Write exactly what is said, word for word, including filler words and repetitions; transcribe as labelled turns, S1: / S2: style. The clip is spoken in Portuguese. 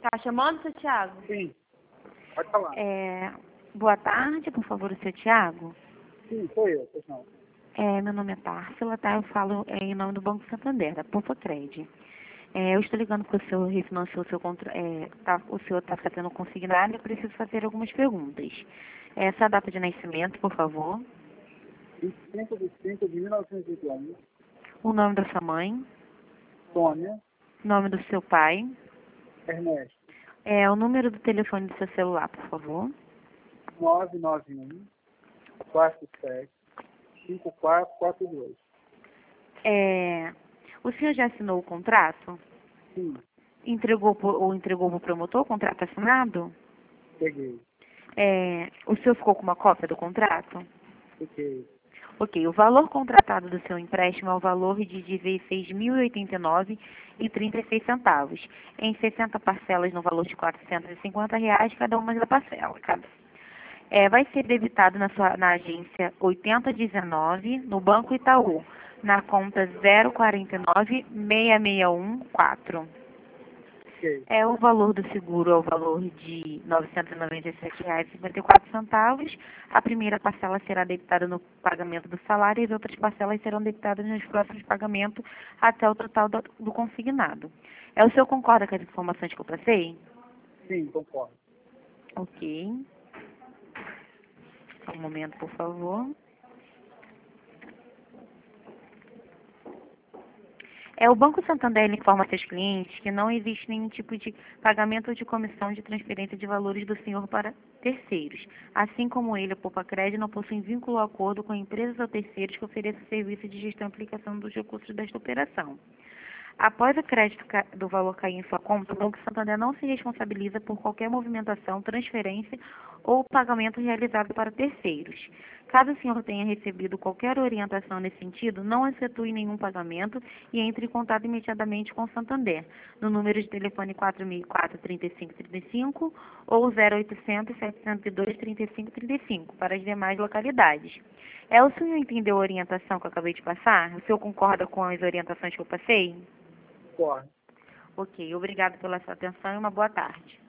S1: Tá chamando, seu Thiago?
S2: Sim, pode falar.
S3: É, boa tarde, por favor, o seu Thiago.
S2: Sim, sou eu, pois não.
S3: É, meu nome é Társila, tá? Eu falo é, em nome do Banco Santander, da Pufacred. É, eu estou ligando porque o senhor refinanciou o seu contra... É, tá, o senhor está fazendo consignado e eu preciso fazer algumas perguntas. Essa é a data de nascimento, por favor.
S2: vinte e cinco de cinco de mil novecentos e vinte e um.
S3: O nome da sua mãe.
S2: Sônia
S3: Nome do seu pai.
S2: Ernesto.
S3: É, o número do telefone do seu celular, por favor.
S2: nove nove um, quatro sete, cinco quatro quatro dois.
S3: É, o senhor já assinou o contrato?
S2: Sim,
S3: Entregou pro- ou entregou para o promotor o contrato assinado?
S2: peguei.
S3: É, o senhor ficou com uma cópia do contrato?
S2: Fiquei.
S3: Ok, o valor contratado do seu empréstimo é o valor de dezesseis mil e oitenta e nove reais e trinta e seis centavos, em sessenta parcelas no valor de quatrocentos e cinquenta reais cada uma da parcela. Cada. É, vai ser debitado na, sua, na agência oitenta dezenove, no Banco Itaú, na conta zero quatro nove, seis seis um quatro.
S2: Fiquei.
S3: É, o valor do seguro é o valor de novecentos e noventa e sete reais e cinquenta e quatro centavos. A primeira parcela será debitada no pagamento do salário e as outras parcelas serão debitadas nos próximos pagamentos até o total do, do consignado. É, o senhor concorda com as informações que eu passei?
S2: Sim, concordo.
S3: Ok. Só um momento, por favor. É, o Banco Santander ele informa a seus clientes que não existe nenhum tipo de pagamento ou de comissão de transferência de valores do senhor para terceiros. Assim como ele, a Pufacred, não possui vínculo ou acordo com empresas ou terceiros que ofereçam serviço de gestão e aplicação dos recursos desta operação. Após o crédito ca- do valor cair em sua conta, o Banco Santander não se responsabiliza por qualquer movimentação, transferência ou pagamento realizado para terceiros. Caso o senhor tenha recebido qualquer orientação nesse sentido, não efetue nenhum pagamento e entre em contato imediatamente com o Santander, no número de telefone quatro mil e quatro, trinta e cinco trinta e cinco ou zero oitocentos, setecentos e dois, trinta e cinco trinta e cinco para as demais localidades. É, o senhor entendeu a orientação que eu acabei de passar? O senhor concorda com as orientações que eu passei?
S2: Concordo.
S3: Ok, obrigado pela sua atenção e uma boa tarde.